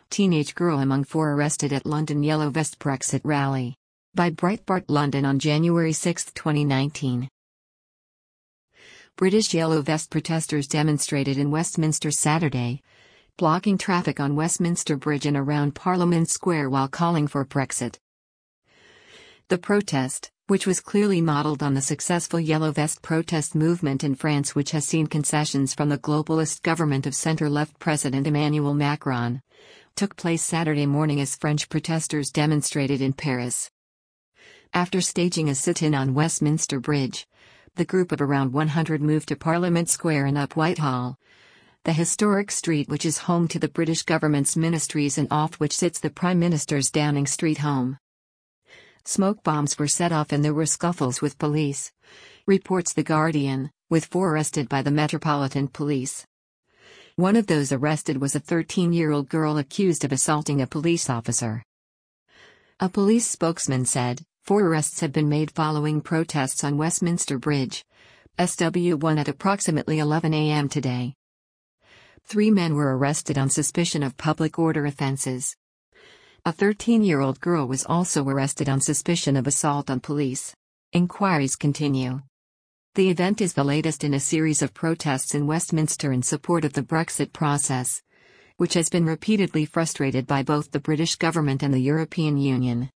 Teenage girl among four arrested at London Yellow Vest Brexit rally. By Breitbart London on January 6, 2019. British Yellow Vest protesters demonstrated in Westminster Saturday, blocking traffic on Westminster Bridge and around Parliament Square while calling for Brexit. The protest, which was clearly modelled on the successful Yellow Vest protest movement in France, which has seen concessions from the globalist government of centre-left President Emmanuel Macron, took place Saturday morning as French protesters demonstrated in Paris. After staging a sit-in on Westminster Bridge, the group of around 100 moved to Parliament Square and up Whitehall, the historic street which is home to the British government's ministries and off which sits the Prime Minister's Downing Street home. Smoke bombs were set off and there were scuffles with police, reports The Guardian, with 4 arrested by the Metropolitan Police. One of those arrested was a 13-year-old girl accused of assaulting a police officer. A police spokesman said, 4 arrests have been made following protests on Westminster Bridge, SW1 at approximately 11 a.m. today. 3 men were arrested on suspicion of public order offences. A 13-year-old girl was also arrested on suspicion of assault on police. Inquiries continue. The event is the latest in a series of protests in Westminster in support of the Brexit process, which has been repeatedly frustrated by both the British government and the European Union.